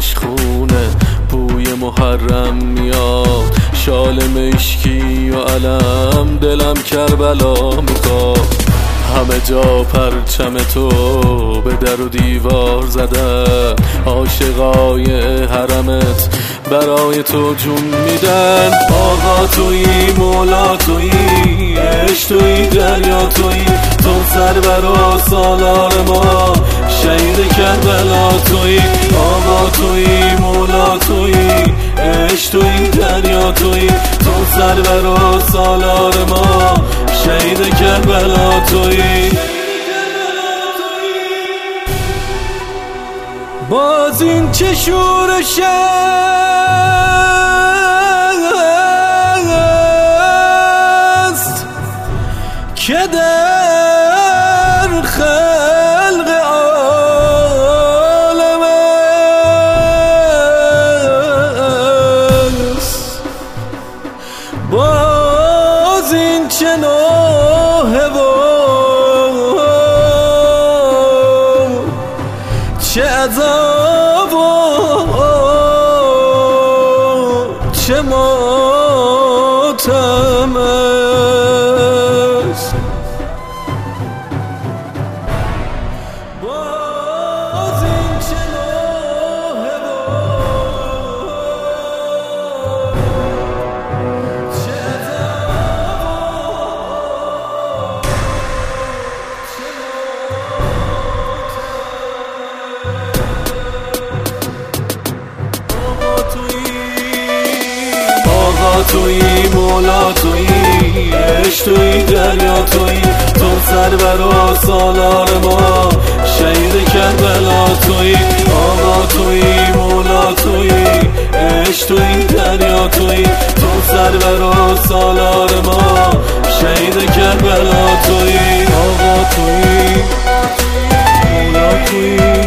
دلش خونه، بوی محرم میاد، شال مشکی و علم، دلم کربلا میخواد. همه جا پرچم تو به در و دیوار زده، عاشقای حرمت برای تو جون میدن. آقا تویی، مولا تویی، عشق تویی، دریا تویی، تو سرور و سالار ما، شهید کربلا تویی. آقا تویی، مولا تویی، عشق تویی، دریا تویی، تو سرور و سالار ما، شهید کربلا تویی. باز این چه شورش است که در خلق عالم است. باز این چه نوحه و چه عذاب و چه ماتم است. باز این چه نوحه و چه عذاب چه تویی، مولا تویی، عشق تویی، دریا تویی، تو سرور و سالار ما، شهید کربلا تویی. آقا تویی، مولا تویی، عشق تویی، دریا تویی، تو سرور و سالار ما، شهید کربلا تویی. آقا تویی، مولا تویی،